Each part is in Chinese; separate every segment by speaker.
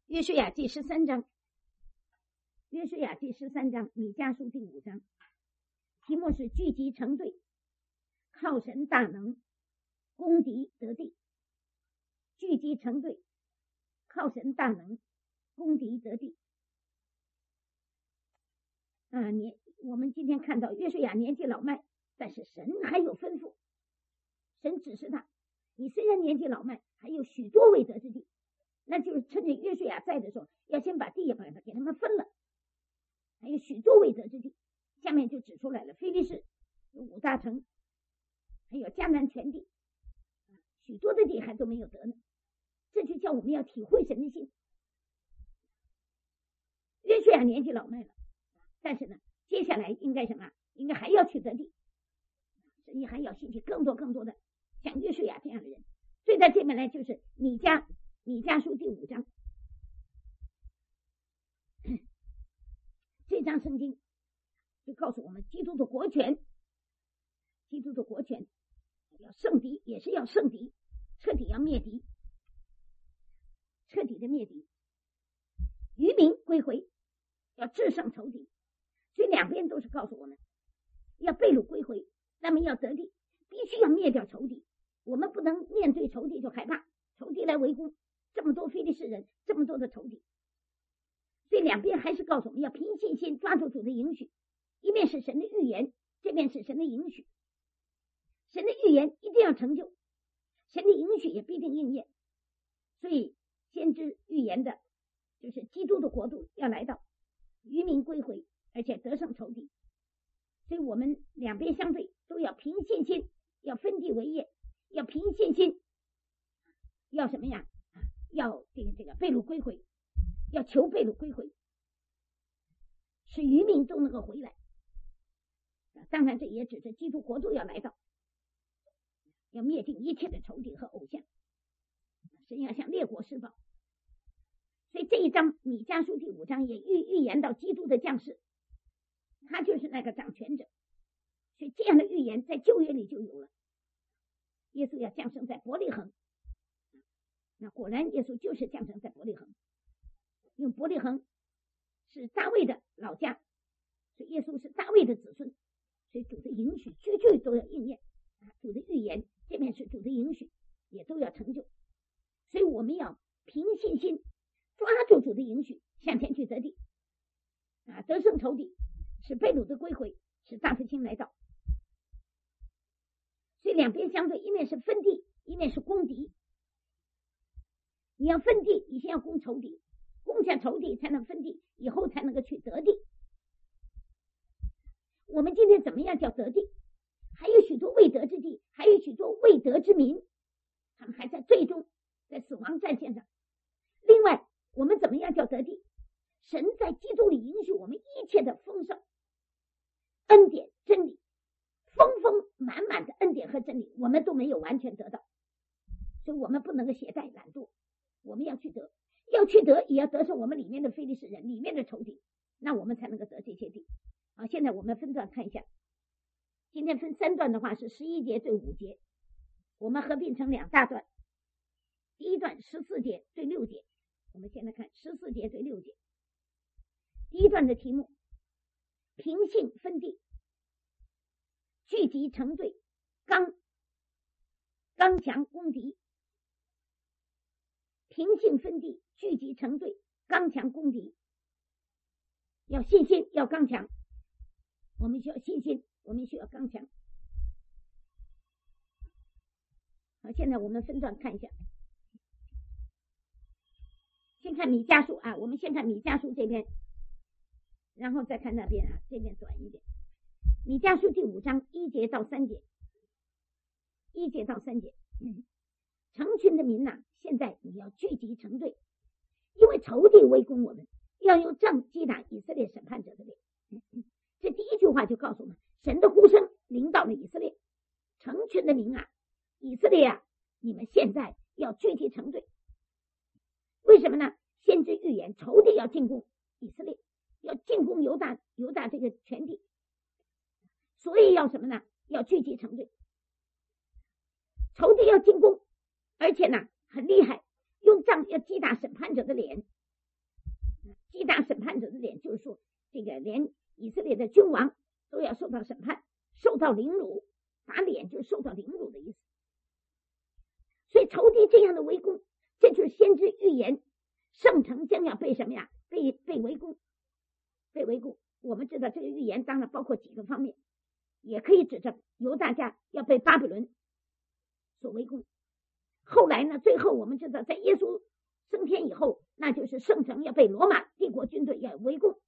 Speaker 1: 约书亚第13章，约书亚第13章，米迦书第5章，题目是聚集成队，靠神大能，攻敌得地。聚集成队，靠神大能，攻敌得地。我们今天看到约书亚年纪老迈，但是神还有吩咐，神指示他，你虽然年纪老迈，还有许多未得之地，那就是趁着约书亚在的时候，要先把地也给他们分了，还有许多未得之地。下面就指出来了，非利士有5大城，还有迦南全地，许多的地还都没有得呢。这就叫我们要体会神的心。约书亚年纪老迈了，但是呢，接下来应该什么？应该还要去得地，神还要兴起更多的像约书亚这样的人。所以在这边来就是米迦书第5章，这章圣经就告诉我们，基督的国权要胜敌，也是要胜敌，彻底要灭敌，彻底的灭敌，渔民归回，要制胜仇敌。所以两边都是告诉我们，要被掳归回，那么要得地，必须要灭掉仇敌。我们不能面对仇敌就害怕，仇敌来围攻，这么多非利士人，这么多的仇敌。所以两边还是告诉我们要凭信心抓住主的应许，一面是神的预言，这边是神的应许。神的预言一定要成就，神的应许也必定应验。所以先知预言的就是基督的国度要来到，渔民归回，而且得胜仇敌。所以我们两边相对，都要凭信心，要分地为业，要凭信心，要什么呀？要这个被掳归回，要求被掳归回，使渔民都能够回来。当然这也指着基督国度要来到，要灭尽一切的仇敌和偶像，神要向列国施报。所以这一章米迦书第5章也预言到基督的降世，他就是那个掌权者。所以这样的预言在旧约里就有了，耶稣要降生在伯利恒，那果然耶稣就是降生在伯利恒，因为伯利恒是大卫的老家，所以耶稣是大卫的子孙，所以主的应许句句都要应验，主的预言这边是主的应许也都要成就。所以我们要凭信心抓住主的应许，向前去得地，得胜仇敌，使被掳的归回，使大复兴来到。所以两边相对，一面是分地，一面是攻敌。你要分地，你先要攻仇敌，攻下仇敌才能分地，以后才能够去得地。我们今天怎么样叫得地？还有许多未得之地，还有许多未得之民，他们还在最终在死亡战线上。另外我们怎么样叫得地？神在基督里允许我们一切的丰盛恩典真理，丰满满的恩典和真理，我们都没有完全得到，所以我们不能够懈怠懒惰，我们要去得，也要得胜我们里面的非利士人，里面的仇敌，那我们才能够得这些地。现在我们分段看一下，今天分3段的话是11节对5节，我们合并成2大段。第一段14节对6节，我们现在看14节对6节。第一段的题目，凭信分地，聚集成队，刚强攻敌。凭信分地，聚集成队，刚强攻敌。要信心，要刚强，我们需要信心，我们需要刚强。好，现在我们分段看一下，先看米迦书我们先看米迦书这边，然后再看那边这边短一点。米迦书第5章1节到3节，1节到3节。成群的民现在你要聚集成队，因为仇敌围攻我们，要用杖击打以色列审判者的脸。这第一句话就告诉我们，神的呼声临到了以色列，成群的民以色列你们现在要聚集成队。为什么呢？先知预言仇敌要进攻以色列，要进攻犹大这个全地，所以要什么呢？要聚集成队。仇敌要进攻，而且很厉害，用杖要击打审判者的脸， 击打审判者的脸，就是说这个连以色列的君王都要受到审判，受到凌辱，打脸就是受到凌辱的意思。所以仇敌这样的围攻，这就是先知预言圣城将要被什么呀？被围攻，被围攻。我们知道这个预言当然包括几个方面，也可以指证犹大家要被巴比伦所围攻。后来呢，最后我们知道在耶稣升天以后，那就是圣城要被罗马帝国军队要围攻，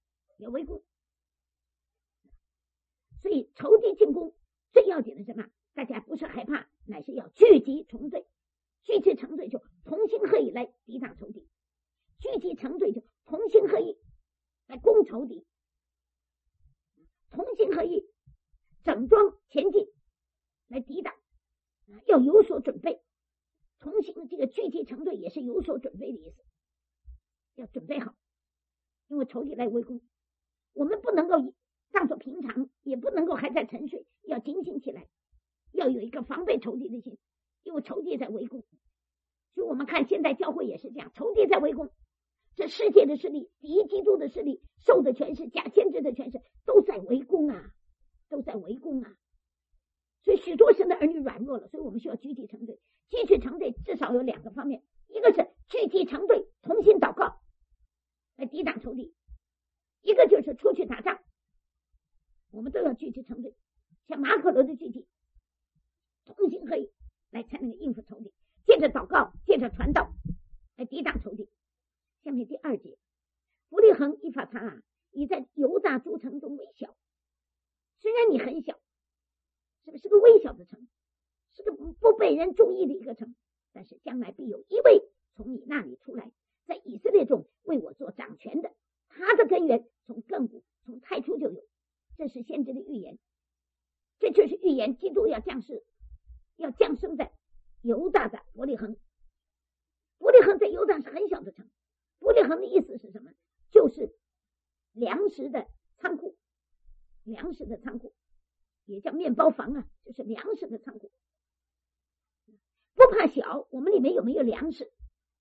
Speaker 1: 所以仇敌进攻最要紧的是什么？大家不是害怕，乃是要聚集成队，聚集成队就同心合意来抵挡仇敌，聚集成队就同心合意来攻仇敌，同心合意整装前进来抵挡，要有所准备。同心这个聚集成队也是有所准备的意思，要准备好，因为仇敌来围攻，我们不能够当作平常，也不能够还在沉睡，要警醒起来，要有一个防备仇敌的心，因为仇敌在围攻。所以我们看现在教会也是这样，仇敌在围攻，这世界的势力、敌基督的势力、兽的权势、假先知的权势都在围攻啊，都在围攻啊。所以许多神的儿女软弱了，所以我们需要聚集成队。聚集成队至少有两个方面，一个是聚集成队同心祷告来抵挡仇敌，一个就是出去打仗，我们都要聚集成队，像马可楼的聚集，同心合意来才能应付仇敌，借着祷告，借着传道来抵挡仇敌。下面第2节，伯利恒以法他啊，你在犹大诸城中微小，虽然你很小，是个微小的城，是个不被人注意的一个城，但是将来必有一位从你那里出来，在以色列中为我做掌权的，他的根源从亘古从太初就有。这是先知的预言，这就是预言基督要降世，要降生在犹大的伯利恒。伯利恒在犹大是很小的城，伯利恒的意思是什么？就是粮食的仓库，粮食的仓库也叫面包房啊，就是粮食的仓库。不怕小，我们里面有没有粮食？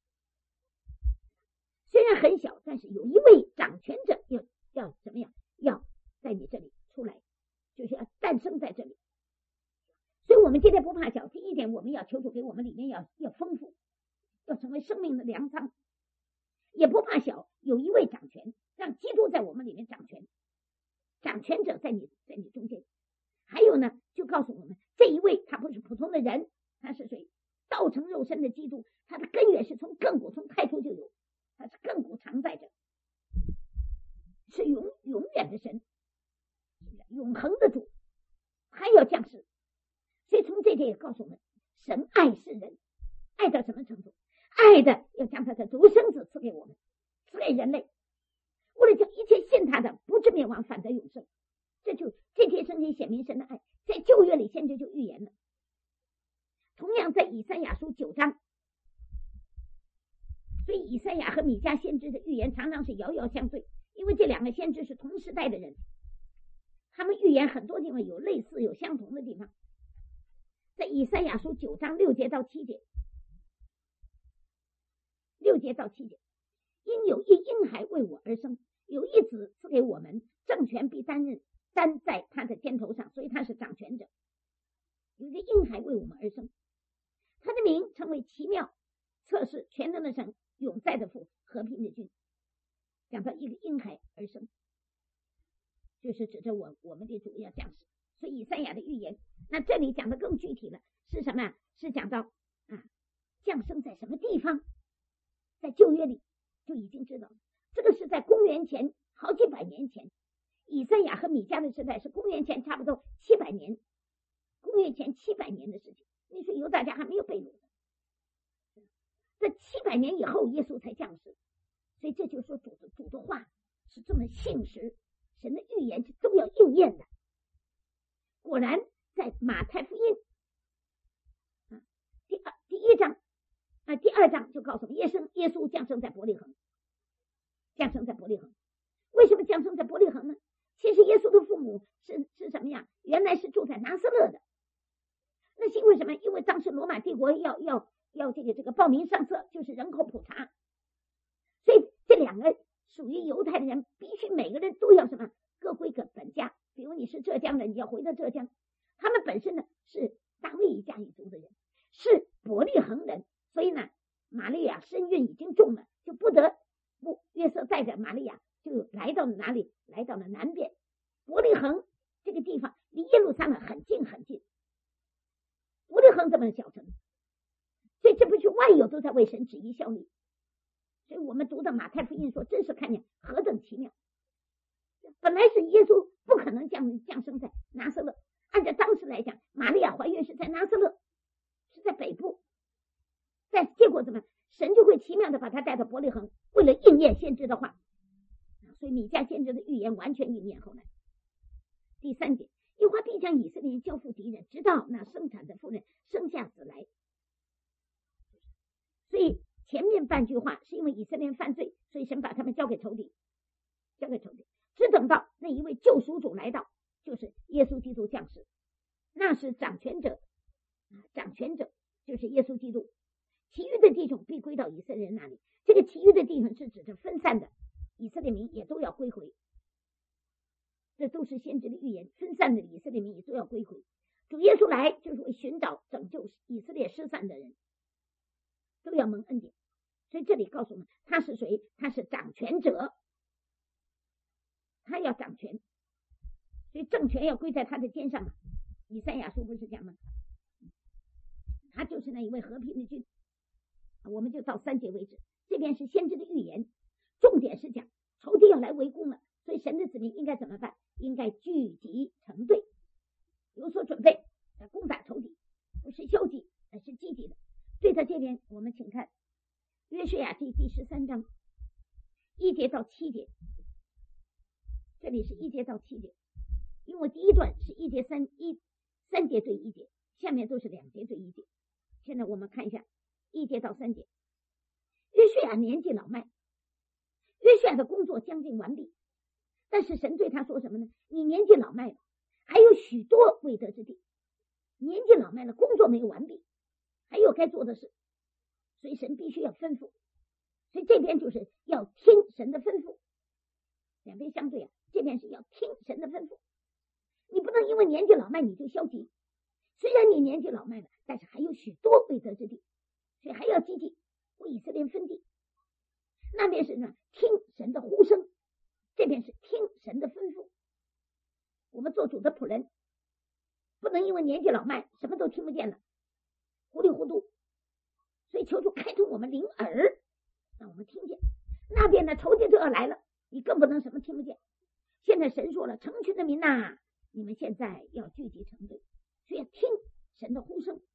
Speaker 1: 虽然很小，但是有一位掌权者要怎么样？要在你这里出来，就是要诞生在这里。所以我们今天不怕小，第一点我们要求主给我们里面要丰富，要成为生命的粮仓。也不怕小，有一位掌权，让基督在我们里面掌权，掌权者在你中间。还有呢，就告诉我们这一位他不是普通的人，他是谁？道成肉身的基督，他的根源是从亘古从太初就有，他是亘古常在着，是永远的神，永恒的主，他要降世。所以从这点也告诉我们，神爱世人，爱到什么程度？爱的要将他的独生子赐给我们，赐给人类，为了叫一切信他的不至灭亡，反得永生。这些圣经显明神的爱，在旧约里先知就预言了。同样在以赛亚书9章，所以以赛亚和米迦先知的预言常常是遥遥相对，因为这两个先知是同时代的人，他们预言很多地方有类似有相同的地方。在以赛亚书9章6节到7节，6节到7节，因有一婴孩为我而生，有一子赐给我们，政权必担在他的肩头上，所以他是掌权者。有一个婴孩为我们而生，他的名称为奇妙、测试、全能的神、永在的父、和平的君。讲到一个婴孩而生，就是指着我们的主要降世。所以以赛亚的预言，那这里讲的更具体了，是什么？是讲到降生在什么地方？在旧约里就已经知道了，这个是在公元前好几百年前，以赛亚和米迦的时代是公元前差不多700年，公元前700年的事情。你说犹大家还没有被掳，在700年以后耶稣才降世，所以这就是说主的话是这么信实，神的预言是都要应验的。果然在马太福音第1章第2章就告诉我们耶稣降生在伯利恒，降生在伯利恒。为什么降生在伯利恒呢？其实耶稣的父母是什么呀？原来是住在拿撒勒的。那是因为什么？因为当时罗马帝国要这个报名上册，就是人口普查，所以这两个属于犹太的人必须每个人都要什么？各归各本家。比如你是浙江的，你要回到浙江。他们本身呢是大卫一家一族的人，是伯利恒人，所以呢，玛利亚身孕已经重了，就不得不约瑟带着玛利亚就来到了哪里？来到了南边。伯利恒这个地方离耶路撒冷很近很近。伯利恒这么小城，所以这不是万有都在为神旨意效力。所以我们读到马太福音说，真是看见何等奇妙。本来是耶稣不可能降生在拿撒勒，按照当时来讲，玛利亚怀孕是在拿撒勒，是在北部，但结果怎么神就会奇妙的把他带到伯利恒，为了应验先知的话。所以米迦先知的预言完全应验。后来第3节，耶和华必将以色列人交付敌人，直到那生产的妇人生下子来。所以前面半句话是因为以色列人犯罪，所以神把他们交给仇敌，只等到那一位救赎主来到，就是耶稣基督降世，那是掌权者就是耶稣基督。其余的弟兄必归到以色列人那里，这个其余的弟兄是指着分散的以色列民也都要归回，这都是先知的预言，分散的以色列民也都要归回。主耶稣来就是为寻找拯救以色列失散的人，都要蒙恩典。所以这里告诉我们他是谁？他是掌权者，他要掌权，所以政权要归在他的肩上。以赛亚书不是讲吗？他就是那一位和平的君。我们就到3节为止。这边是先知的预言，重点是讲仇敌要来围攻了，所以神的子民应该怎么办？应该聚集成队，有所准备，攻打仇敌，不是消极，而是积极的。对到这边，我们请看约书亚记第13章1节到7节，这里是1节到7节，因为第一段是1节3节对1节，下面都是2节对1节。现在我们看一下1节到3节。约书亚年纪老迈，约书亚的工作将近完毕，但是神对他说什么呢？你年纪老迈了，还有许多未得之地。年纪老迈了，工作没有完毕，还有该做的事，所以神必须要吩咐。所以这边就是要听神的吩咐，两边相对啊。这边是要听神的吩咐，你不能因为年纪老迈你就消极。虽然你年纪老迈了，但是还有许多未得之地，所以还要积极为以色列分地。那边是呢听神的呼声，这边是听神的吩咐。我们做主的仆人不能因为年纪老迈什么都听不见了，糊里糊涂。所以求主开通我们灵耳，让我们听见。那边的仇敌就要来了，你更不能什么听不见。现在神说了，成群的民呐，你们现在要聚集成队，所以要听神的呼声。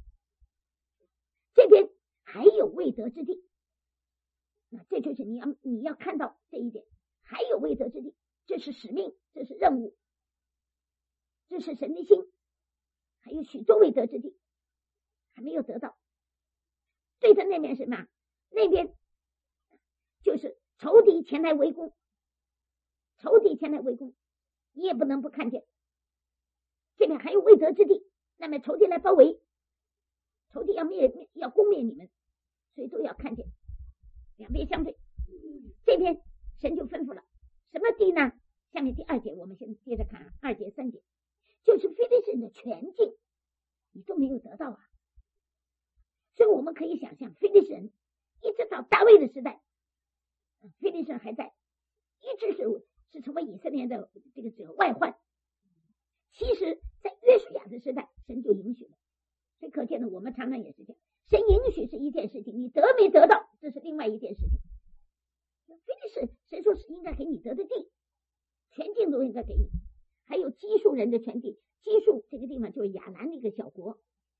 Speaker 1: 这边还有未得之地，那这就是你要看到这一点，还有未得之地，这是使命，这是任务，这是神的心，还有许多未得之地还没有得到。对的那边是什么？那边就是仇敌前来围攻，仇敌前来围攻，你也不能不看见。这边还有未得之地，那么仇敌来包围，仇敌要攻灭你们，所以都要看见，两边相对。这边神就吩咐了什么地呢？下面第2节我们先接着看2节3节，就是非利士人的全境你都没有得到啊。所以我们可以想象，非利士人一直到大卫的时代，非利士人还在，一直是成为以色列的这个外患。其实在约书亚的时代神就允许了，所以可见呢，我们常常也是这样，神允许是一件事情，你得没得到这是另外一件事情。非利士神说是应该给你得的地，全境都应该给你。还有基述人的全地，基述这个地方就是亚兰的一个小国。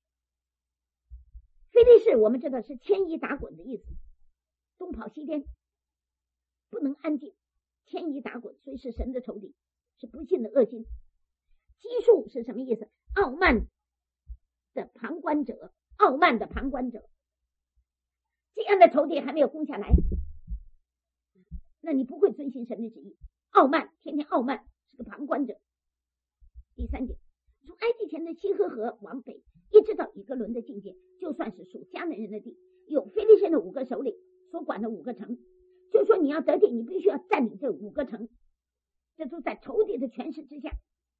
Speaker 1: 非利士我们知道是牵衣打滚的意思，东跑西颠，不能安静，牵衣打滚，所以是神的仇敌，是不信的恶心。基述是什么意思？傲慢的旁观者，傲慢的旁观者。这样的仇敌还没有攻下来，那你不会遵行神的旨意。傲慢，天天傲慢，是个旁观者。第3节，从埃及前的西河河往北，一直到以格伦的境界，就算是属迦南人的地，有非利士的5个首领所管的5个城， 就说你要得地，你必须要占领这5个城，这都在仇敌的权势之下。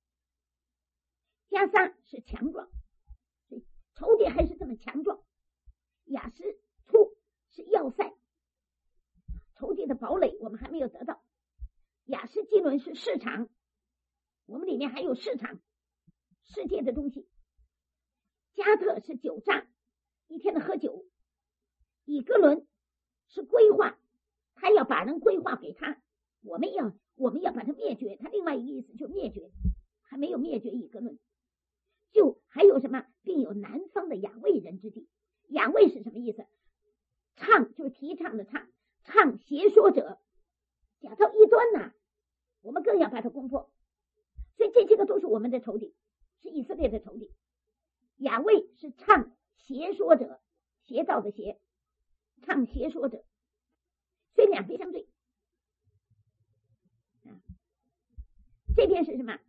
Speaker 1: 加沙是强壮，仇敌还是这么强壮。雅斯突是要塞，仇敌的堡垒我们还没有得到。雅斯基伦是市场，我们里面还有市场，世界的东西。加特是酒榨，一天的喝酒。以哥伦是规划，他要把人规划给他，我们要把他灭绝。他另外一个意思就灭绝，还没有灭绝以哥伦。就还有什么，并有南方的雅卫人之地。雅卫是什么意思？倡就是提倡的倡，倡邪说者，假造异端呐，我们更要把它攻破。所以这些个都是我们的仇敌，是以色列的仇敌。雅卫是倡邪说者，邪道的邪，倡邪说者，所以两边相对。这边是什么？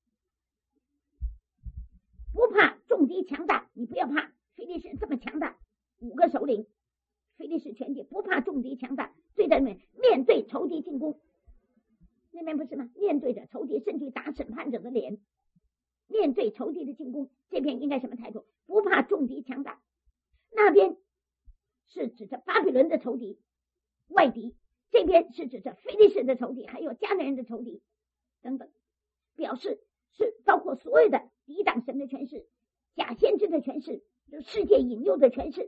Speaker 1: 不怕重敌强大，你不要怕，非利士这么强大，5个首领，非利士全体不怕重敌强大，对着面对仇敌进攻。那边不是吗？面对着仇敌，甚至打审判者的脸，面对仇敌的进攻。这边应该什么态度？不怕重敌强大。那边是指着巴比伦的仇敌外敌，这边是指着非利士的仇敌，还有迦南人的仇敌等等，表示是包括所有的抵挡神的权势，假先知的权势，就世界引诱的权势，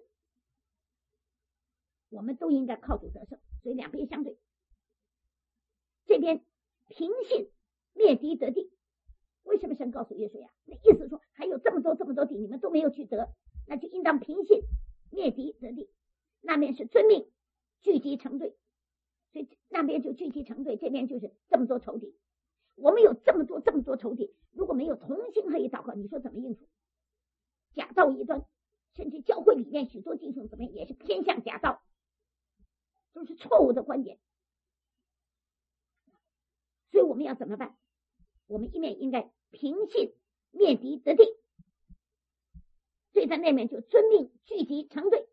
Speaker 1: 我们都应该靠主得胜。所以两边相对。这边平信灭敌得地，为什么神告诉约书亚？那意思说还有这么多地你们都没有去得，那就应当平信灭敌得地。那边是遵命聚集成队，所以那边就聚集成队，这边就是这么多仇敌。我们有这么多仇敌，如果没有同心合一祷告，你说怎么应付？假道异端，甚至教会里面许多弟兄姊妹也是偏向假道，都是错误的观点。所以我们要怎么办？我们一面应该平信灭敌得地，所以在那面就遵命聚集成队。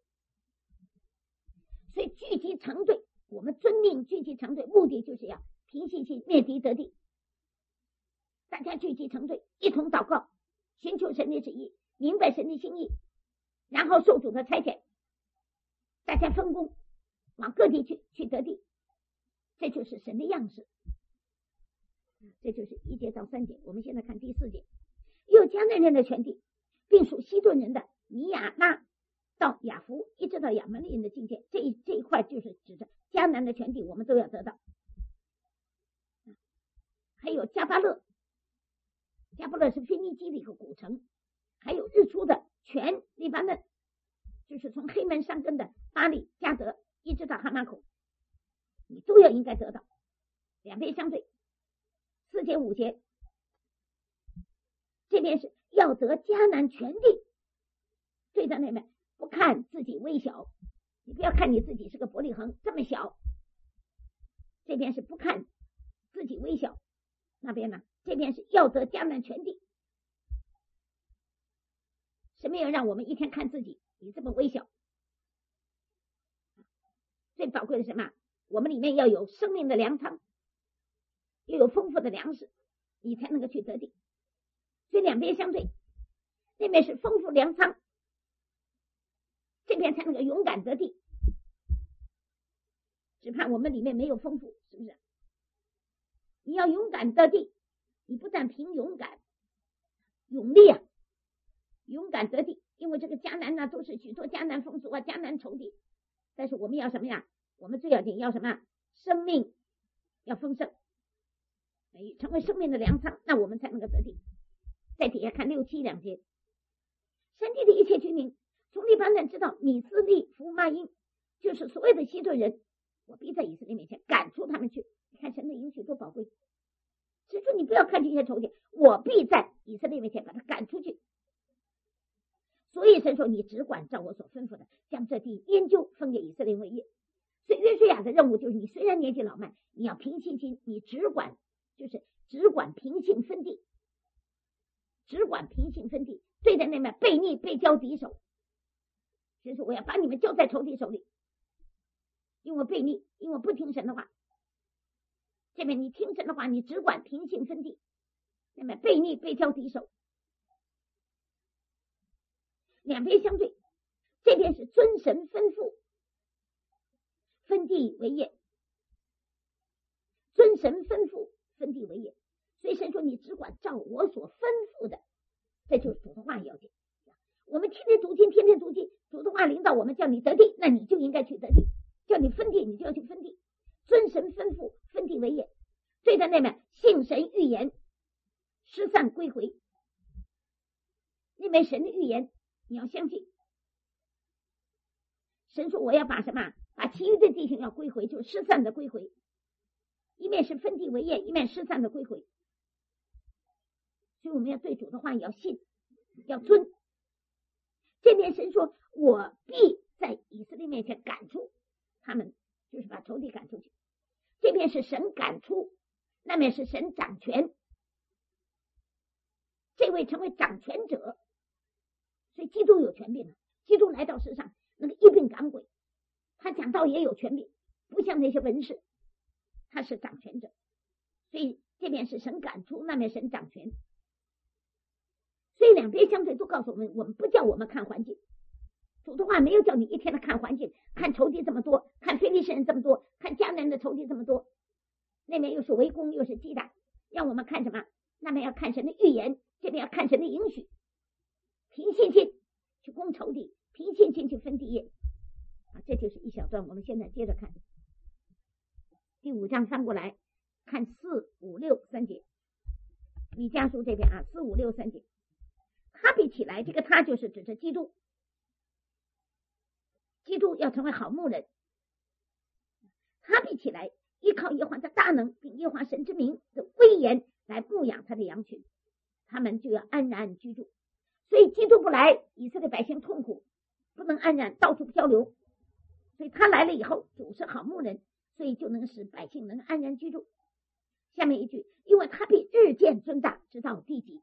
Speaker 1: 所以聚集成队，我们遵命聚集成队，目的就是要平信心灭敌得地。大家聚集成队，一同祷告，寻求神的旨意，明白神的心意，然后受主的差遣，大家分工往各地去得地。这就是神的样式。这就是1节到3节。我们现在看第4节。有迦南人的全地，并属西顿人的米亚拉到雅弗，一直到亚门利人的境界，这一块就是指着迦南的全地，我们都要得到。还有加巴勒，加巴勒是腓尼基的一个古城，还有日出的全黎巴嫩，就是从黑门上根的巴利加德一直到哈马口，你都要应该得到。两边相对。4节5节，这边是要得迦南全地，对在那边不看自己微小，你不要看你自己是个伯利恒这么小，这边是不看自己微小。那边呢？这边是要得迦南全地。神没有让我们一天看自己你这么微小。最宝贵的是什么？我们里面要有生命的粮仓，又有丰富的粮食，你才能够去得地。所以两边相对，那边是丰富粮仓，这边才能够勇敢得地。只怕我们里面没有丰富，是不是？你要勇敢得地，你不但凭勇敢勇力啊，勇敢得地。因为这个迦南呢，都是许多迦南风俗啊，迦南仇敌。但是我们要什么呀？我们最要紧要什么？生命要丰盛，成为生命的粮仓，那我们才能够得地。在底下看6、7、2节。山地的一切居民，从黎巴嫩直到米斯利弗马因，就是所有的西顿人，我必在以色列面前赶出他们去。你看神的应许多宝贵。所以说你不要看这些仇敌，我必在以色列面前把他赶出去。所以神说，你只管照我所吩咐的，将这地研究分给以色列为业。所以约书亚的任务就是，你虽然年纪老迈，你要凭信心，你只管凭信分地，只管凭信分地，对着那边背逆背交敌手。所以说我要把你们交在仇敌手里，因因为悖逆，因为不听神的话。这边你听神的话，你只管平行分地，那么悖逆被交敌手，两边相对。这边是遵神吩咐，分地为业，遵神吩咐，分地为业。所以神说你只管照我所吩咐的，这就是主的话要紧。我们天天读经，天天读经，主的话领导我们叫你得地，那你就应该去得地，叫你分地，你就要去分地，遵神吩咐，分地为业。所以在那边信神预言，失散归回，那边神的预言你要相信。神说我要把什么？把其余的弟兄要归回，就是失散的归回。一面是分地为业，一面失散的归回。所以我们要对主的话要信，要遵。这边神说我必在以色列面前赶出他们，就是把仇敌赶出去。这边是神赶出，那面是神掌权，这位成为掌权者。所以基督有权柄，基督来到世上那个一并赶鬼，他讲道也有权柄，不像那些文士，他是掌权者。所以这边是神赶出，那边神掌权。所以两边相对都告诉我们，我们不叫我们看环境，主的话没有叫你一天的看环境，看仇敌这么多，看非利士人这么多，看迦南的仇敌这么多，那边又是围攻又是击打，让我们看什么？那边要看神的预言，这边要看神的应许，凭信心去攻仇敌，凭信心去分地业。这就是一小段，我们现在接着看第5章，翻过来看4、5、6、3节。米迦书这边4、5、6、3节，他必起来，这个他就是指着基督，基督要成为好牧人，他必起来，依靠耶和华的大能，并耶和华神之名的威严来牧养他的羊群，他们就要安然居住。所以基督不来，以色列百姓痛苦，不能安然，到处漂流。所以他来了以后，主是好牧人，所以就能使百姓能安然居住。下面一句，因为他必日渐增大，直到地极。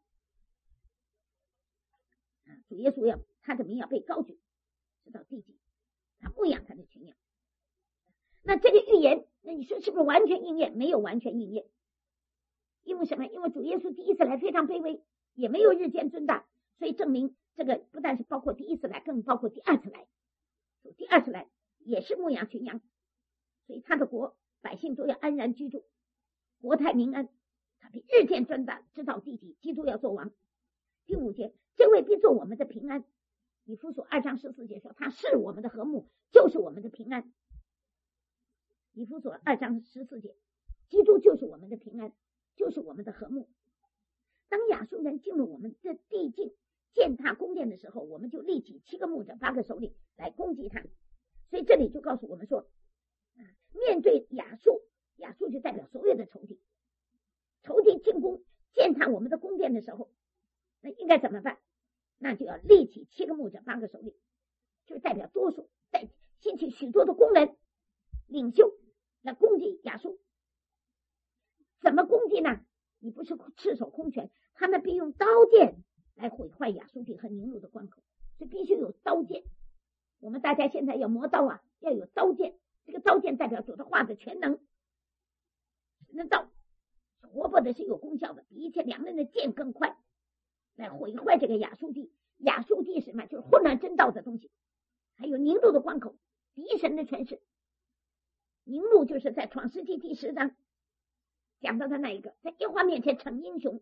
Speaker 1: 主耶稣要他的名要被高举，直到地极，他牧养他的群羊。那这个预言，那你说是不是完全应验？没有完全应验。因为什么？因为主耶稣第一次来非常卑微，也没有日渐增大，所以证明这个不但是包括第一次来，更包括第二次来。第二次来也是牧养群羊，所以他的国百姓都要安然居住，国泰民安。他必日渐增大，直到地极，基督要做王。第5节，这位必做我们的平安。以弗所2章14节说，他是我们的和睦，就是我们的平安。以弗所2章14节，基督就是我们的平安，就是我们的和睦。当亚述人进入我们的地境，践踏宫殿的时候，我们就立起7个牧者8个首领来攻击他。所以这里就告诉我们说，面对亚述，亚述就代表所有的仇敌，仇敌进攻践踏我们的宫殿的时候，那应该怎么办？那就要立起7个牧者8个首领，就是代表多数，兴起许多的工人领袖来攻击亚述。怎么攻击呢？你不是赤手空拳，他们必用刀剑来毁坏亚述地和宁录的关口，所以必须有刀剑。我们大家现在要磨刀要有刀剑，这个刀剑代表主的话的全能。那刀活泼的是有功效的，比一切两刃的剑更快，来毁坏这个亚述地。亚述地是什么？就是混乱真道的东西，还有宁录的关口，敌神的权势。宁录就是在创世纪第10章讲到的那一个，在耶和华面前逞英雄，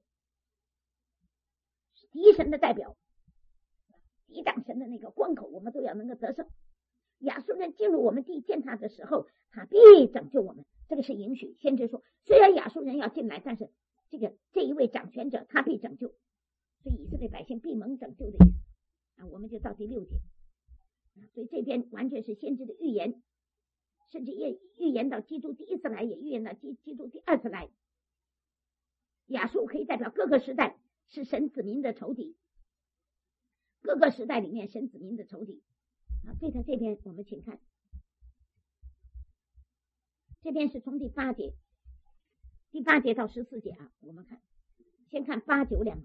Speaker 1: 敌神的代表，抵挡神的那个关口，我们都要能够得胜。亚述人进入我们地践踏的时候，他必拯救我们，这个是允许。先知说，虽然亚述人要进来，但是这一位掌权者他必拯救，所以以色列百姓必蒙拯救的意思。我们就到第6节。所以这边完全是先知的预言，甚至也预言到基督第1次来，也预言到基督第2次来。亚述可以代表各个时代是神子民的仇敌，各个时代里面神子民的仇敌。所以在这边我们请看，这边是从第8节到14节我们看，先看8、9两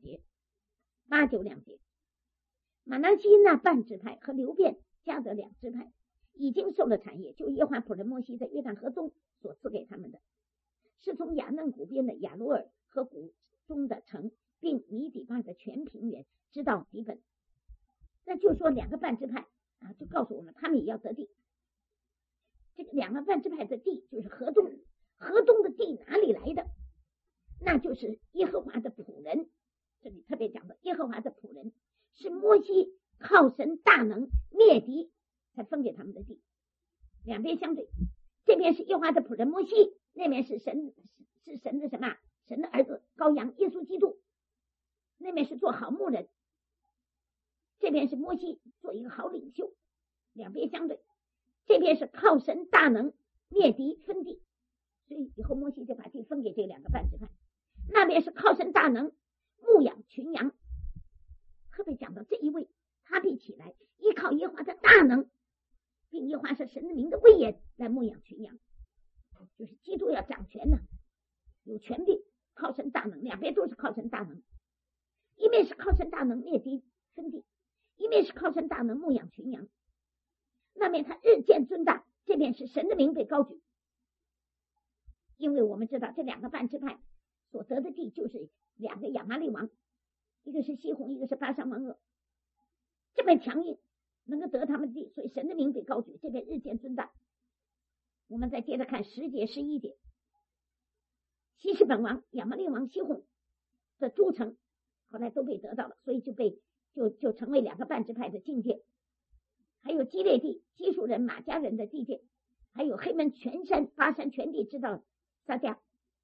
Speaker 1: 节。8、9两节，马拿西那半支派和流便、迦得2支派， 已经受了产业，就耶和华仆人摩西在约旦河中所赐给他们的，是从雅嫩谷边的亚罗尔和谷中的城，并米底巴的全平原，直到底本。那就说2个半支派啊，就告诉我们他们也要得地。这个2个半支派的地就是河东，河东的地哪里来的？那就是耶和华的仆人。这里特别讲的耶和华的仆人是摩西靠神大能灭敌才分给他们的地，两边相对，这边是耶和华的仆人摩西，那边是神的什么？神的儿子羔羊耶稣基督，那边是做好牧人，这边是摩西做一个好领袖，两边相对，这边是靠神大能灭敌分地，所以以后摩西就把地分给这2个半支派，那边是靠神大能牧养群羊，特别讲到这一位，他必起来依靠耶和华的大能，并耶和华是神的名的威严来牧养群羊，就是基督要掌权呢，有权柄，靠神大能，两边都是靠神大能，一面是靠神大能灭敌分地，一面是靠神大能牧养群羊，那面他日渐尊大，这边是神的名被高举，因为我们知道这2个半支派所得的地就是2个亚玛利王，一个是西宏，一个是巴珊王噩，这边强硬能够得他们的地，所以神的名被高举，这边日渐尊大。我们再接着看10节11节，希实本王亚玛利王西宏的诸城后来都被得到了，所以就成为2个半支派的境界，还有基列地基述人马加人的地界，还有黑门全山巴珊全地直到撒迦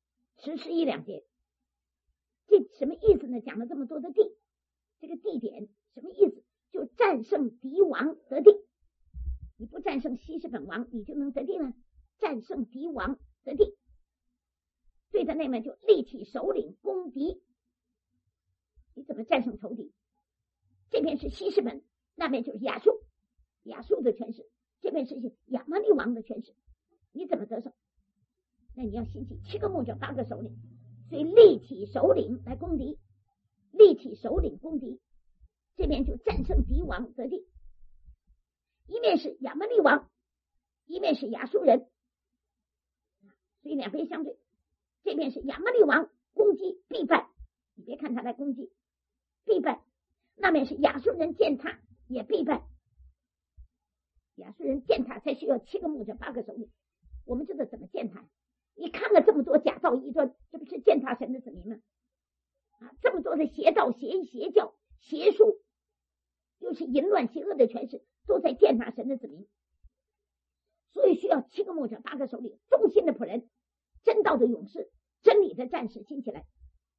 Speaker 1: 10、11、2节，这什么意思呢？讲了这么多的地，这个地点什么意思？就战胜敌王得地，你不战胜希实本王你就能得地吗？战胜敌王得地，对的那面就立起首领攻敌，你怎么战胜仇敌？这边是希实本，那边就是亚述，亚述的权势，这边是亚玛利王的权势，你怎么得胜？那你要兴起7个牧者8个首领，所以立起首领来攻敌，立起首领攻敌，这边就战胜敌王得地，一面是亚玛利王，一面是亚述人，所以两边相对，这边是亚玛利王攻击必败，你别看他来攻击必败，那边是亚述人践踏也必败，亚述人践踏才需要7个牧者8个首领，我们知道怎么践踏，你看了这么多假道异端，这不是践踏神的子民吗？这么多的邪道邪教邪术，又是淫乱邪恶的权势，都在践踏神的子民，所以需要7个牧者8个首领，忠心的仆人，真道的勇士，真理的战士兴起来，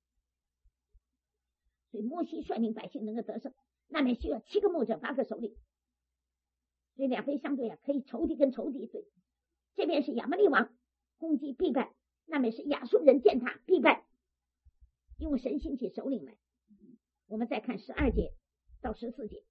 Speaker 1: 所以摩西率领百姓能够得胜，那面需要7个牧者8个首领，所以两边相对可以仇敌跟仇敌对，这边是亚玛利王攻击必败，那面是亚述人践踏必败，因为神兴起首领来。我们再看12节到14节，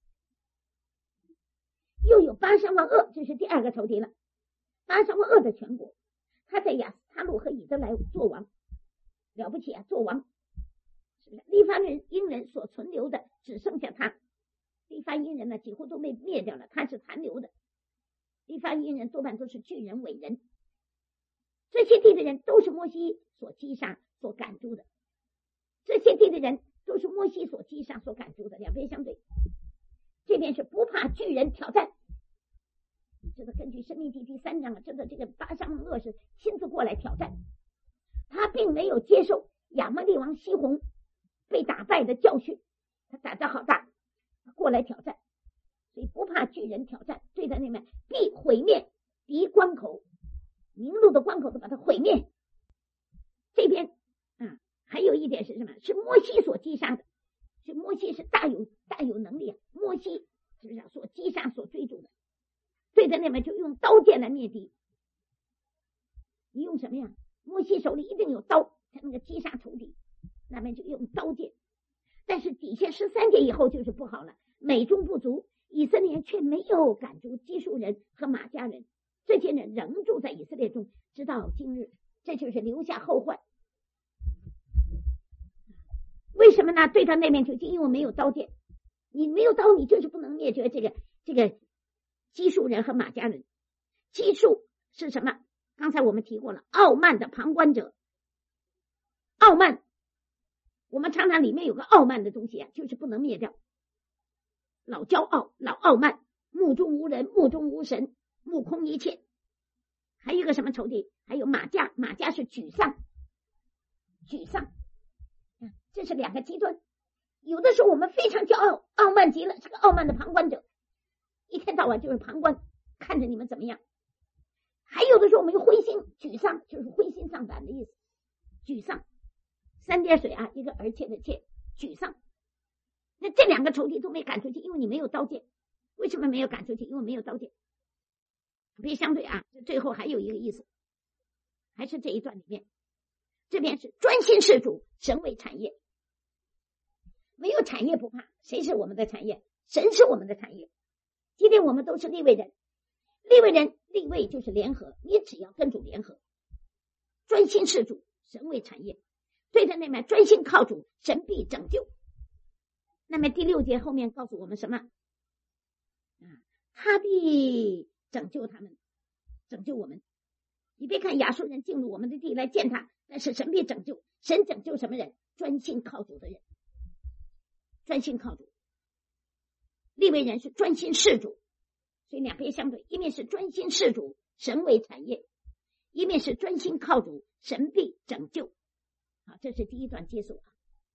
Speaker 1: 又有巴珊王噩，这是第2个仇敌了。巴珊王噩的全国，他在亚斯他路和以德来做王，了不起啊，做王。利法因人所存留的只剩下他，利法因人呢几乎都被灭掉了，他是残留的。利法因人多半都是巨人伟人，这些地的人都是摩西所击杀所赶逐的，这些地的人都是摩西所击杀所赶逐的，两边相对，这边是不怕巨人挑战。你知道根据申命记第3章知道这个巴珊王噩是亲自过来挑战，他并没有接受亚玛利王西宏被打败的教训，他胆子好大，他过来挑战，所以不怕巨人挑战，对他那边必毁灭敌关口，明路的关口都把它毁灭。这边还有一点是什么？是摩西所击杀的，是摩西是大有能力，摩西是不是所击杀所追逐的？对的那边就用刀剑来灭敌，你用什么呀？摩西手里一定有刀才能够击杀仇敌，那边就用刀剑。但是底下13节以后就是不好了，美中不足，以色列却没有赶逐基述人和马加人，这些人仍住在以色列中，直到今日，这就是留下后患。为什么呢？对他那边就因为没有刀剑，你没有刀，你就是不能灭绝这个基述人和马加人， 基数是什么？刚才我们提过了，傲慢的旁观者。傲慢，我们常常里面有个傲慢的东西啊，就是不能灭掉。老骄傲，老傲慢，目中无人，目中无神，目空一切。还有一个什么仇敌？还有马甲，马甲是沮丧，沮丧。这是两个极端。有的时候我们非常骄傲，傲慢极了，这个傲慢的旁观者，一天到晚就是旁观，看着你们怎么样。还有的时候我们又灰心沮丧，就是灰心丧胆的意思。沮丧，三点水啊，一个而且的且，沮丧。那这两个仇敌都没赶出去，因为你没有刀剑。为什么没有赶出去？因为没有刀剑。别相对啊，最后还有一个意思，还是这一段里面，这边是专心事主，神为产业。没有产业不怕，谁是我们的产业？神是我们的产业。今天我们都是利未人，利未就是联合，你只要跟主联合，专心事主，神为产业。对着那边专心靠主，神必拯救。那么第6节后面告诉我们什么？他必拯救他们，拯救我们。你别看亚述人进入我们的地来践踏，但是神必拯救。神拯救什么人？专心靠主的人，专心靠主。利未人是专心事主，所以两边相对，一面是专心事主，神为产业；一面是专心靠主，神必拯救。好，这是第一段接束。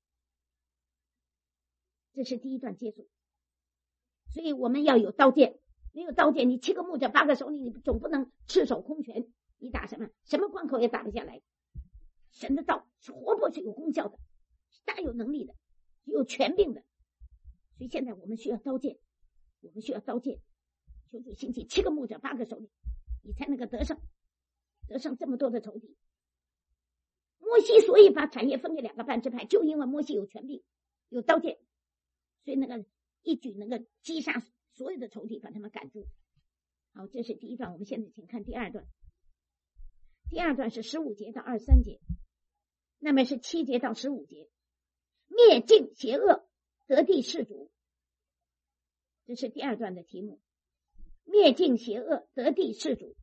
Speaker 1: 这是第一段接束。所以我们要有刀剑，没有刀剑，你7个木匠8个手里，你总不能赤手空拳，你打什么？什么关口也打不下来。神的道是活泼，是有功效的，是大有能力的，有权柄的。所以现在我们需要刀剑，我们需要刀剑。求主兴起7个木匠8个手里，你才能够得胜这么多的仇敌。摩西所以把产业分给2个半支派，就因为摩西有权柄，有刀剑，所以那个一举能够击杀所有的仇敌，把他们赶住。好，这是第一段。我们现在请看第二段。第二段是15节到23节，那么是7节到15节。灭尽邪恶，得地事主。这是第二段的题目。灭尽邪恶，得地事主。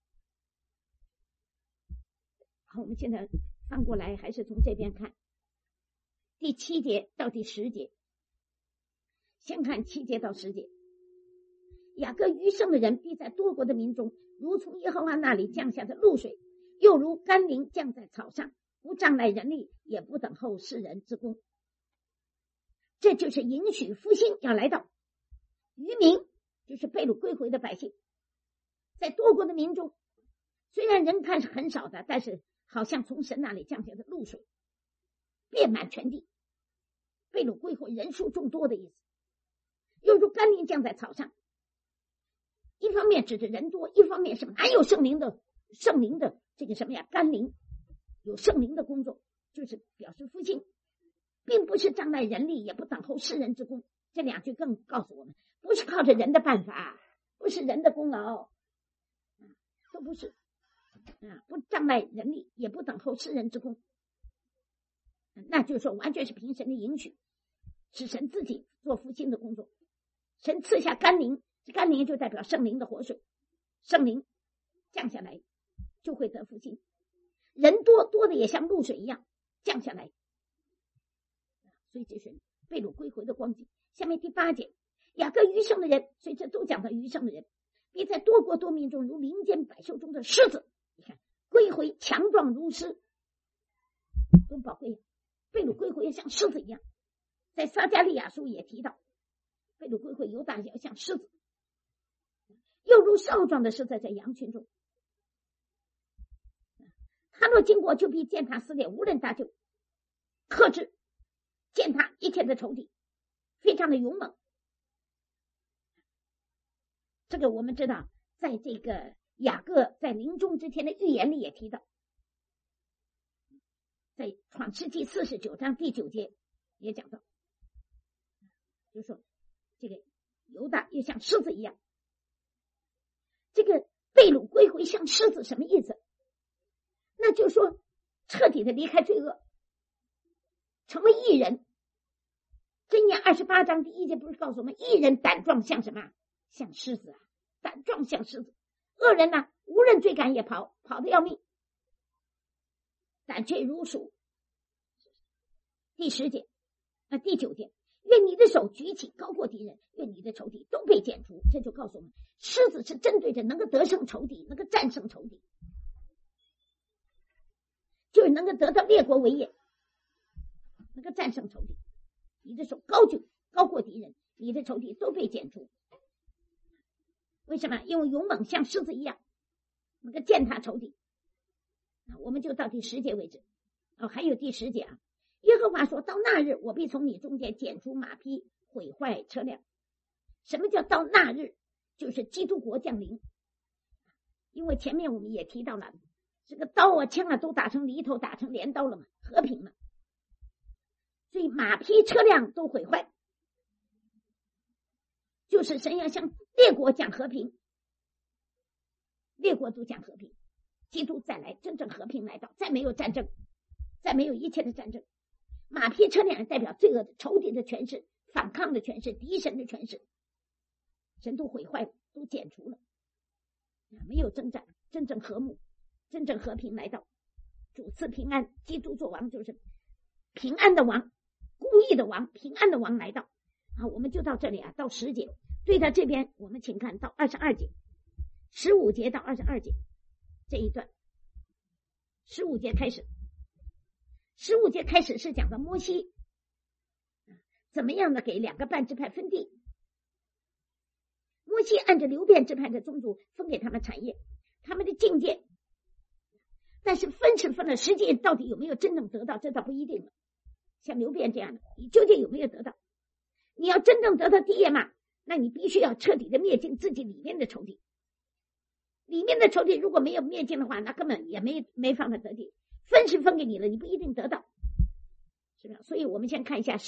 Speaker 1: 好，我们现在翻过来，还是从这边看。第7节到第10节。先看7节到10节。雅各余生的人必在多国的民中，如从耶和华那里降下的露水，又如甘霖降在草上，不障碍人力，也不等候世人之功。这就是允许复兴要来到。余民就是被掳归回的百姓，在多国的民中，虽然人看是很少的，但是好像从神那里降下的露水，遍满全地，被掳归回人数众多的意思。又如甘霖降在草上，一方面指着人多，一方面是满有圣灵的这个什么呀，甘霖，有圣灵的工作，就是表示复兴，并不是障碍人力，也不等候世人之功。这2句更告诉我们，不是靠着人的办法，不是人的功劳，都不是，不障碍人力，也不等候世人之功。那就是说，完全是凭神的允许，是神自己做复兴的工作。神赐下甘霖，这甘霖就代表圣灵的活水，圣灵降下来就会得复兴。人多的也像露水一样降下来，所以这是被掳归回的光景。下面第8节，雅各余生的人，所以这都讲到余生的人，必在多国多民中如林间百兽中的狮子。你看，归回强壮如狮，多宝贵。被掳归回像狮子一样，在撒迦利亚书也提到，被掳归回犹大要像狮子，又如少壮的狮子在羊群中。他若经过，就必践踏撕裂，无人搭救，克制践踏一切的仇敌，非常的勇猛。这个我们知道，在这个雅各在临终之前的预言里也提到，在创世纪49章第9节也讲到，就是说这个犹大又像狮子一样。这个被掳归回像狮子什么意思？那就是说彻底的离开罪恶，成为义人。箴言28章第1节不是告诉我们，义人胆壮像什么？像狮子啊，胆壮像狮子。恶人呢， 无人追赶也跑得要命，胆怯如鼠。第9节，愿你的手举起高过敌人，愿你的仇敌都被剪除。这就告诉我们，狮子是针对着能够得胜仇敌，能够战胜仇敌，就是能够得到列国为业，能够战胜仇敌。你的手高举高过敌人，你的仇敌都被剪除。为什么？因为勇猛像狮子一样，能够践踏仇敌。我们就到第10节为止。还有第10节啊，耶和华说，到那日，我必从你中间剪除马匹，毁坏车辆。什么叫到那日？就是基督国降临。因为前面我们也提到了，这个刀啊枪啊都打成犁头，打成镰刀了嘛，和平了，所以马匹车辆都毁坏，就是神要向列国讲和平，列国都讲和平，基督再来，真正和平来到，再没有战争，再没有一切的战争。马匹车辆代表罪恶的仇敌的权势，反抗的权势，敌神的权势，神都毁坏了，都剪除了，没有征战，真正和睦，真正和平来到，主赐平安，基督做王，就是平安的王，公义的王，平安的王来到。我们就到这里啊，到10节。对到这边，我们请看到22节，15节到22节这一段。15节开始是讲的摩西怎么样的给2个半支派分地。摩西按照流便支派的宗族分给他们产业，他们的境界，但是分是分了，实际到底有没有真正得到，这倒不一定了。像流便这样的，你究竟有没有得到？你要真正得到地业嘛，那你必须要彻底的灭尽自己里面的仇敌。里面的仇敌如果没有灭尽的话，那根本也没办法得地。分是分给你了，你不一定得到，是吧？所以我们先看一下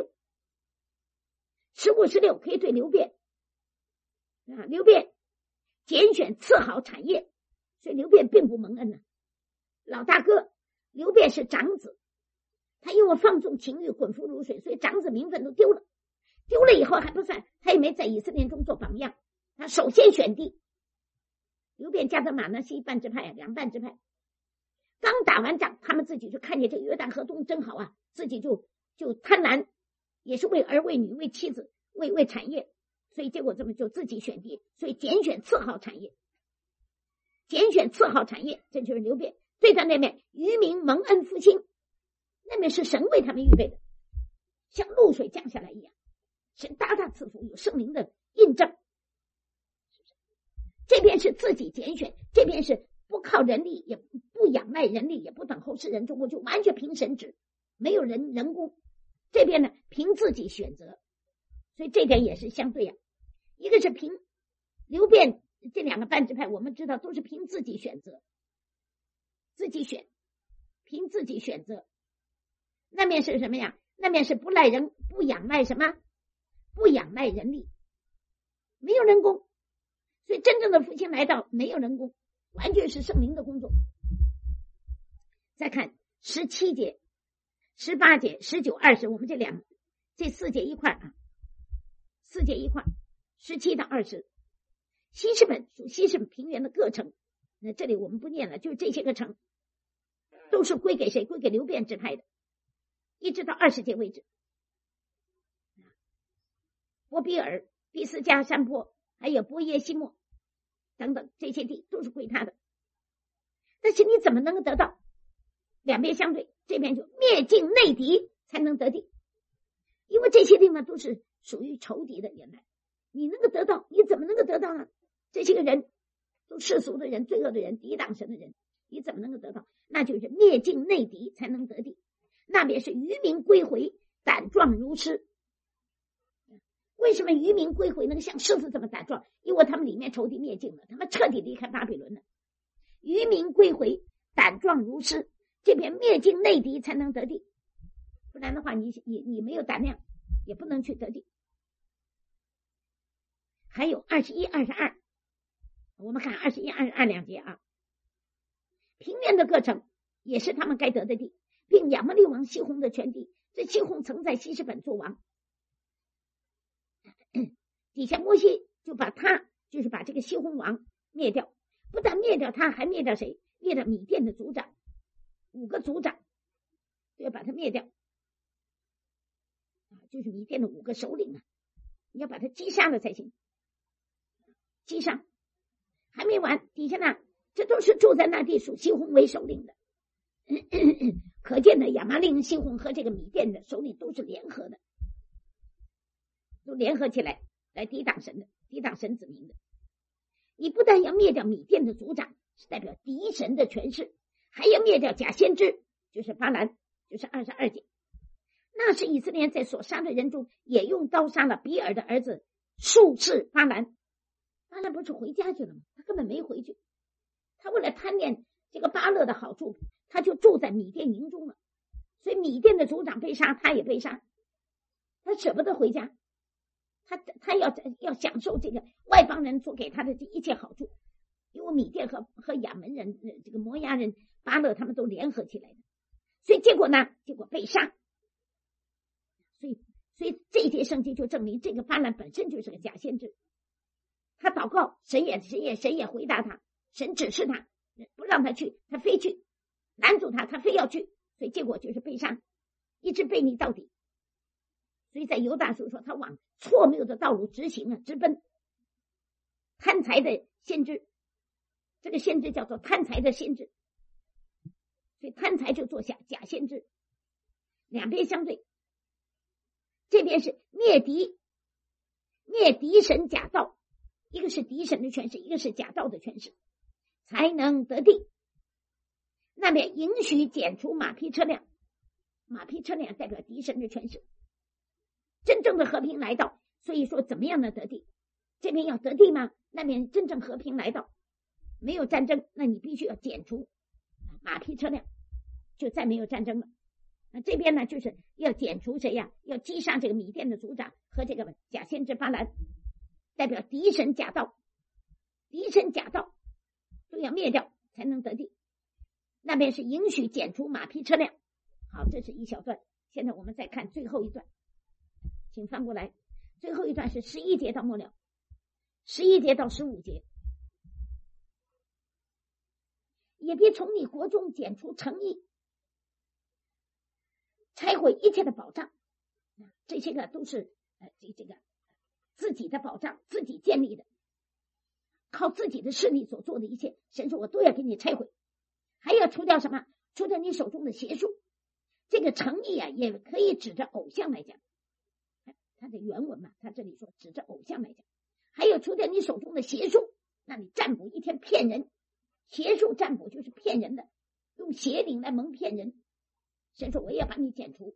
Speaker 1: 15、16。15、16可以对流便流便拣选次好产业，所以流便并不蒙恩呢。老大哥流便是长子，他因为放纵情欲，滚服如水，所以长子名分都丢了以后还不算，他也没在以色列中做榜样。他首先选地，流便、迦得、马拿西半支派，2半支派，刚打完仗，他们自己就看见这个约旦河东真好啊，自己就贪婪，也是为儿为女为妻子为产业，所以结果这么就自己选地，所以拣选次好产业，这就是流便。对他那边渔民蒙恩复兴，那边是神为他们预备的，像露水降下来一样，神大大赐福，有圣灵的印证。这边是自己拣选，这边是不靠人力，也不仰赖人力，也不等候世人，中国就完全凭神旨，没有人工。这边呢凭自己选择，所以这点也是相对一个是凭流便，这2个半支派我们知道都是凭自己选择，凭自己选择。那面是什么呀？那面是不仰赖什么？不仰赖人力，没有人工，所以真正的复兴来到没有人工，完全是圣灵的工作。再看17节、18节、19、20，我们这4节一块4节一块，17到20。西什本属西什本平原的各城，那这里我们不念了，就是这些个城都是归给谁？归给流便支派的，一直到20节为止。伯比尔、毕斯加山坡，还有伯耶西莫等等，这些地都是归他的。但是你怎么能够得到？两边相对，这边就灭尽内敌才能得地，因为这些地方都是属于仇敌的。原来你能够得到，你怎么能够得到呢？这些个人都世俗的人、罪恶的人、抵挡神的人，你怎么能够得到？那就是灭尽内敌才能得地。那边是渔民归回，胆壮如狮。为什么渔民归回能像狮子这么胆壮？因为他们里面仇敌灭尽了，他们彻底离开巴比伦了。渔民归回，胆壮如狮，这边灭尽内敌才能得地，不然的话你没有胆量也不能去得地。还有21、22，我们看21、22两节平原的各城也是他们该得的地，并亚摩利王西宏的全地。这西宏曾在西什本做王，底下摩西就把他就是把这个西宏王灭掉。 不但灭掉他，还灭掉谁？灭掉米甸的族长，5个族长都要把他灭掉，就是米甸的5个首领啊，你要把他击杀了才行。击杀还没完，底下呢，这都是住在那地属西宏为首领的。可见的亚玛力人西宏和这个米甸的首领都是联合的，都联合起来来抵挡神的，抵挡神子民的。你不但要灭掉米甸的族长，是代表敌神的权势，还要灭掉假先知，就是巴兰，就是22节。那是以色列在所杀的人中，也用刀杀了比尔的儿子术士巴兰。巴兰不是回家去了吗？他根本没回去，他为了贪恋这个巴勒的好处，他就住在米甸营中了。所以米甸的族长被杀，他也被杀，他舍不得回家，他要享受这个外邦人所给他的这一切好处。因为米甸和亚门人、这个摩押人、巴勒他们都联合起来的，所以结果呢？结果被杀。所以这一节圣经就证明这个巴兰本身就是个假先知。他祷告，神也回答他，神指示他，不让他去，他非去，拦住他，他非要去，所以结果就是被杀，一直背逆到底。所以在犹大书说，他往错谬的道路直行啊，直奔。贪财的先知，这个先知叫做贪财的先知，所以贪财就做假先知，两边相对。这边是灭敌神假道，一个是敌神的权势，一个是假道的权势，才能得地。那边允许剪除马匹车辆，马匹车辆代表敌神的权势，真正的和平来到。所以说怎么样的得地？这边要得地吗？那边真正和平来到，没有战争，那你必须要剪除马匹车辆，就再没有战争了。那这边呢，就是要剪除谁呀？要击杀这个米甸的族长和这个假先知巴兰，代表敌神假道，敌神假道都要灭掉才能得地。那边是允许剪除马匹车辆。好，这是一小段。现在我们再看最后一段，请翻过来。最后一段是11节到末了，11节到15节。也必从你国中剪除诚意，拆毁一切的保障，这些个都是这个自己的保障，自己建立的，靠自己的势力所做的一切，神说我都要给你拆毁。还要除掉什么？除掉你手中的邪术。这个诚意啊，也可以指着偶像来讲，他的原文嘛，他这里说指着偶像来讲。还有除掉你手中的邪术，那你占卜一天骗人，邪术占卜就是骗人的，用邪灵来蒙骗人。神说我也要把你剪除，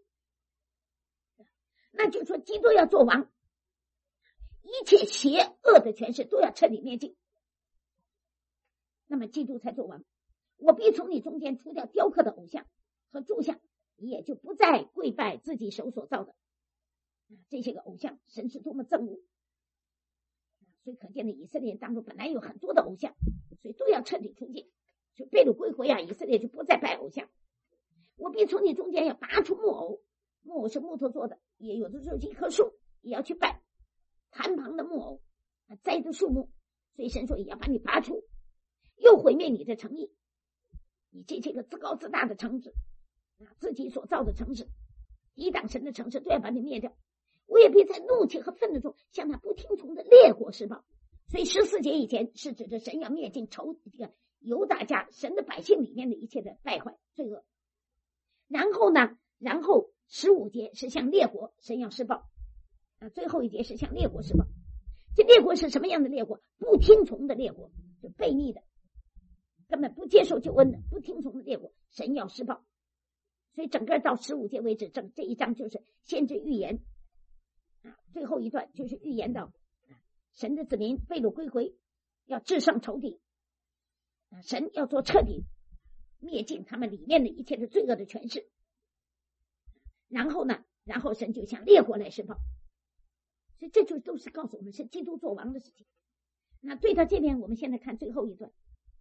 Speaker 1: 那就说基督要做王，一切邪恶的权势都要彻底灭尽，那么基督才做王。我必从你中间除掉雕刻的偶像和柱像，你也就不再跪拜自己手所造的这些个偶像，神是多么憎恶。所以可见的以色列人当中本来有很多的偶像，所以都要彻底除尽，就被掳归回啊，以色列就不再拜偶像。我必从你中间要拔出木偶，木偶是木头做的，也有的时候是一棵树，也要去拜坛旁的木偶，栽的树木，所以神说也要把你拔出，又毁灭你的诚意，你这个自高自大的城市，自己所造的城市，抵挡神的城市都要把你灭掉。我也必在怒气和愤怒中向他不听从的列国施暴。所以14节以前是指着神要灭尽这个犹大家神的百姓里面的一切的败坏罪恶。然后呢，然后15节是向列国神要施暴，最后一节是向列国施暴。这列国是什么样的列国？不听从的列国，就悖逆的，根本不接受救恩的，不听从的列国，神要施暴。所以整个到15节为止，这一章就是先知预言，最后一段就是预言到神的子民被掳归回，要至上仇敌，神要做彻底灭尽他们里面的一切的罪恶的权势。然后呢，然后神就向列国来施暴。所以这就都是告诉我们是基督做王的事情。那对到这边，我们现在看最后一段，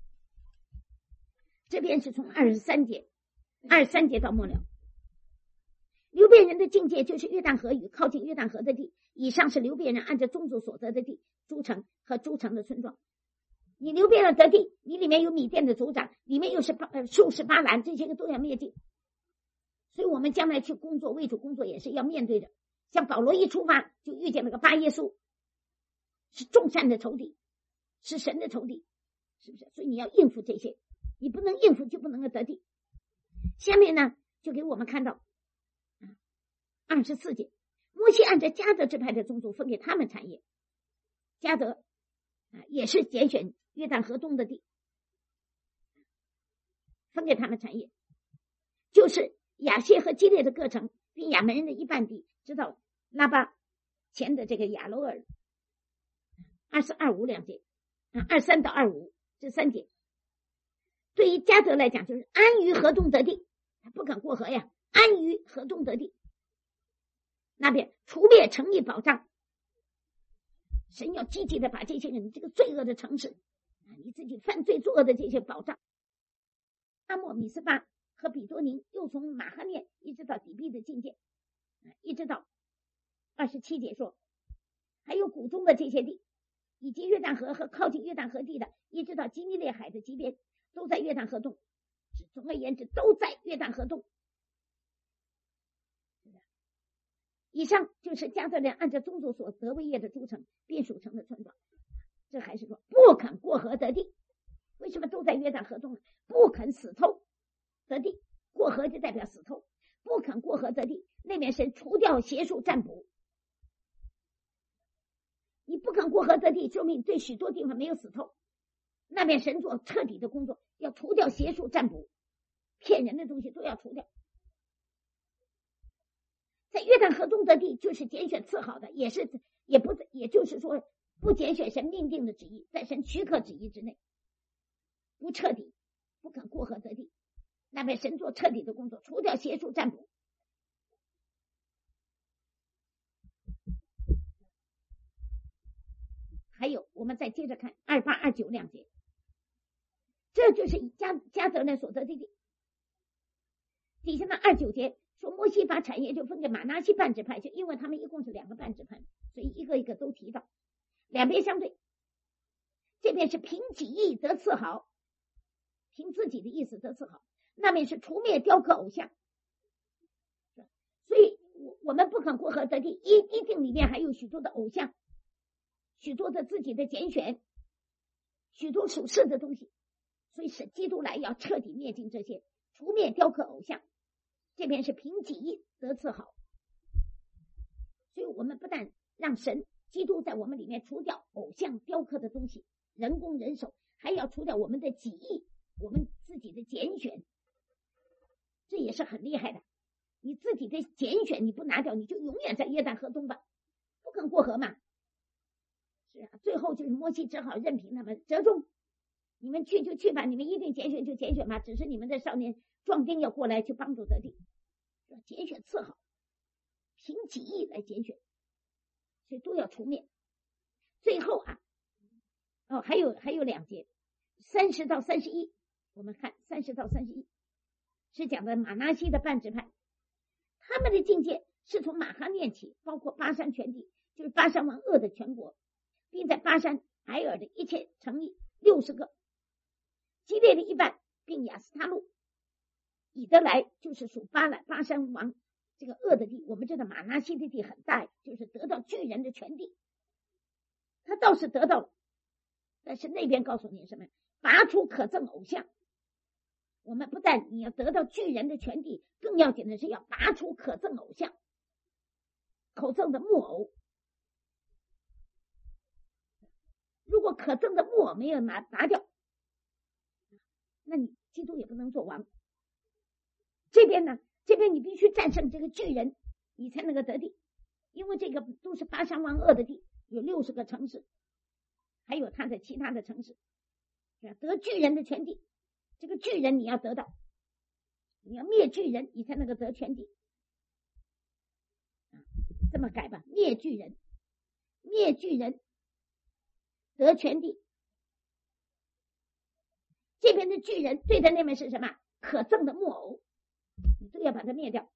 Speaker 1: 这边是从23节到末了。流便人的境界就是约旦河与靠近约旦河的地，以上是流便人按照宗族所得的地，诸城和诸城的村庄。 你流遍了得地，你里面有米甸的族长，里面又是术士巴兰，这些个都要灭尽。所以我们将来去工作，为主工作也是要面对着。像保罗一出发就遇见了个巴耶稣，是众善的仇敌，是神的仇敌，是不是？所以你要应付这些，你不能应付就不能够得地。下面呢就给我们看到24节，摩西按照迦得支派的宗族分给他们产业。迦得也是拣选约旦河东的地，分给他们产业，就是亚谢和基列的各城，并亚门人的一半地，直到拉巴前的这个亚罗尔。24、25两节，23到25这3节。对于迦得来讲，就是安于河东得地，他不敢过河呀，安于河东得地。那边除灭城邑保障，神要积极的把这些人这个罪恶的城市，你自己犯罪作恶的这些保障。阿莫、米斯巴和比多宁，又从马哈念一直到底壁的境界，一直到27节说，还有谷中的这些地，以及约旦河和靠近约旦河地的，一直到基尼列海的极边，都在约旦河东。总而言之，都在约旦河东。以上就是迦得人按照宗族所得为业的诸城，并属城的村庄。这还是说不肯过河得地。为什么都在约旦河东呢？不肯死透得地，过河就代表死透，不肯过河得地。那边神除掉邪术占卜，你不肯过河得地，说明对许多地方没有死透。那边神做彻底的工作，要除掉邪术占卜，骗人的东西都要除掉。在约旦河东得地，就是拣选赐好的，也就是说不拣选神命定的旨意，在神许可旨意之内，不彻底，不肯过河得地。那边神做彻底的工作，除掉邪术占卜。还有我们再接着看28、29两节，这就是迦得人所得的地。底下的29节说，摩西把产业就分给马拿西半支派，就因为他们一共是2个半支派，所以一个一个都提到，两边相对。这边是凭己意得赐好，凭自己的意思得赐好，那边是除灭雕刻偶像。所以我们不肯过河得地，一定里面还有许多的偶像，许多的自己的拣选，许多属世的东西。所以是基督来要彻底灭尽这些，除灭雕刻偶像。这边是凭己意得赐好，所以我们不但让神基督在我们里面除掉偶像雕刻的东西，人工人手，还要除掉我们的己意，我们自己的拣选，这也是很厉害的。你自己的拣选你不拿掉，你就永远在约旦河东吧，不肯过河嘛。是啊，最后就是摩西只好任凭他们折中，你们去就去吧，你们一定拣选就拣选吧，只是你们的少年壮丁要过来去帮助得地，拣选赐好，凭己意来拣选，所以都要除灭。最后还有2节30到31，我们看30到31是讲的马拿西的半支派，他们的境界是从马哈念起，包括巴山全地，就是巴山王噩的全国，并在巴山埃尔的一切城邑60个，基列的一半，并亚斯他路。以得来就是属巴山王这个噩的地。我们知道马拿西的地很大，就是得到巨人的全地，他倒是得到了，但是那边告诉你什么？拔出可憎偶像。我们不但你要得到巨人的全地，更要紧的是要拔出可憎偶像，可憎的木偶。如果可憎的木偶没有拔掉，那你基督也不能做王。这边呢，这边你必须战胜这个巨人，你才能够得地，因为这个都是巴山王噩的地，有60个城市，还有他的其他的城市，得巨人的全地。这个巨人你要得到，你要灭巨人，你才能够得全地。这么改吧，灭巨人得全地。这边的巨人对的那边是什么？可憎的木偶，你都要把它灭掉。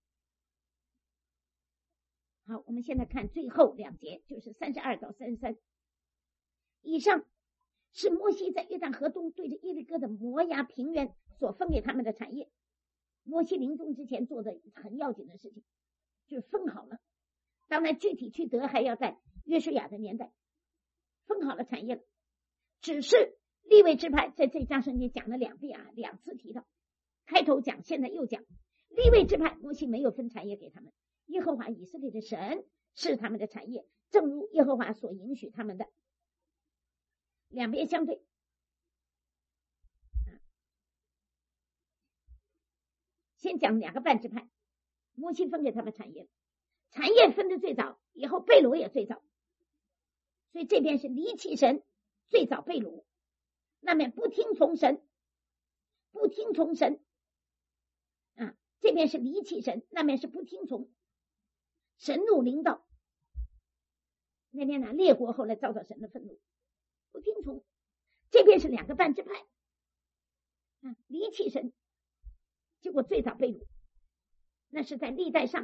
Speaker 1: 好，我们现在看最后2节，就是32到33。以上是摩西在约旦河东对着耶利哥的摩押平原所分给他们的产业。摩西临终之前做的很要紧的事情，就是分好了。当然具体去得还要在约书亚的年代分好了产业了。只是利未支派在这章圣经讲了2遍啊，2次提到，开头讲，现在又讲。利未支派摩西没有分产业给他们，耶和华以色列的神是他们的产业，正如耶和华所允许他们的。两边相对。先讲2个半支派，摩西分给他们产业，产业分的最早，以后被掳也最早，所以这边是离弃神最早被掳，那边不听从神啊，这边是离弃神，那边是不听从，神怒临到，那边呢列国后来遭到神的愤怒，不听从。这边是2个半支派啊，离弃神，结果最早被掳，那是在历代上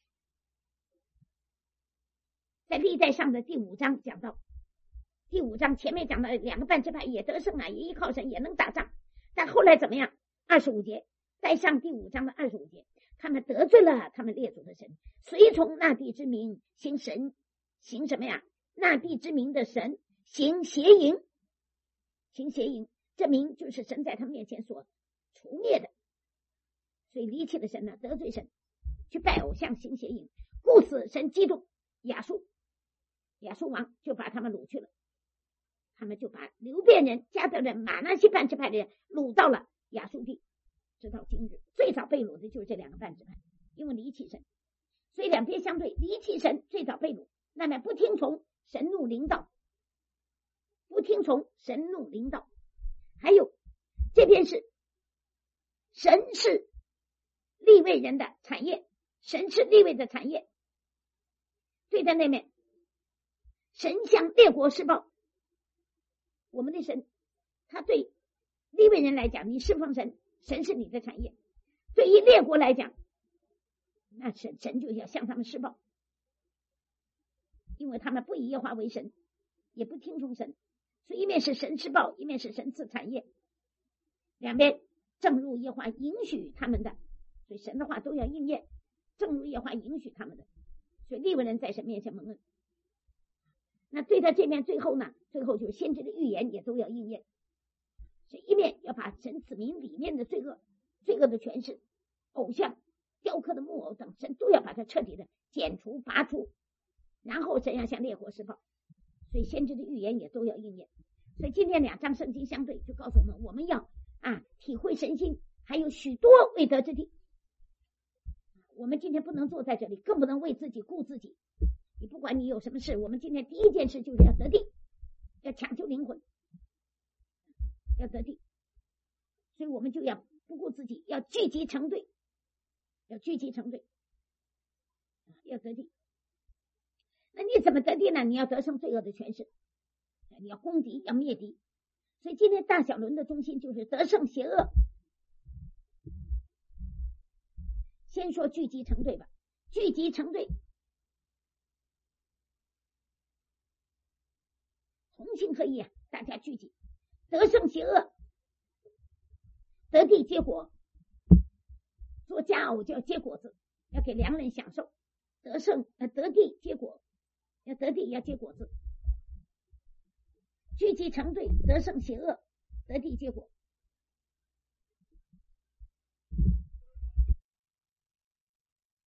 Speaker 1: 的第5章讲到。第5章前面讲的2个半支派也得胜啊，也依靠神，也能打仗，但后来怎么样？25节，再上第5章的25节，他们得罪了他们列祖的神，随从那地之名行什么呀？那地之名的神行邪淫，这名就是神在他们面前所除灭的，所以离弃了神呢，得罪神，去拜偶像，行邪淫，故此神激动亚述王就把他们掳去了，他们就把流便人、迦得人、玛拿西半支派的人掳到了亚述地，直到今日。最早被掳的就是这2个半支派，因为离弃神，所以两边相对，离弃神最早被掳，那么不听从神怒临到，还有这边是神是利未人的产业，神是利未的产业，对在那面神向列国施报，我们的神他对利未人来讲，你侍奉神，神是你的产业，对于列国来讲，那神就要向他们施报，因为他们不以耶和华为神，也不听从神，所以一面是神施报，一面是神赐产业，两边正如耶和华允许他们的，所以神的话都要应验，正如耶和华允许他们的，所以利未人在神面前蒙恩。那对在这面最后就是先知的预言也都要应验，所以一面要把神子民里面的罪恶的权势、偶像、雕刻的木偶等，神都要把它彻底的剪除拔除，然后怎样向列国施报，所以先知的预言也都要应验。所以今天2章圣经相对，就告诉我们要体会神心，还有许多未得之地。我们今天不能坐在这里，更不能为自己顾自己。你不管你有什么事，我们今天第一件事就是要得地，要抢救灵魂，要得地，所以我们就要不顾自己，要聚集成队，要得地。那你怎么得地呢？你要得胜罪恶的权势，你要攻敌，要灭敌。所以今天大小轮的中心就是得胜邪恶。先说聚集成队吧，聚集成队，同心合意大家聚集，得胜邪恶，得地结果。做佳偶就要结果子，要给良人享受。得地结果，要得地要结果子。聚集成队，得胜邪恶，得地结果。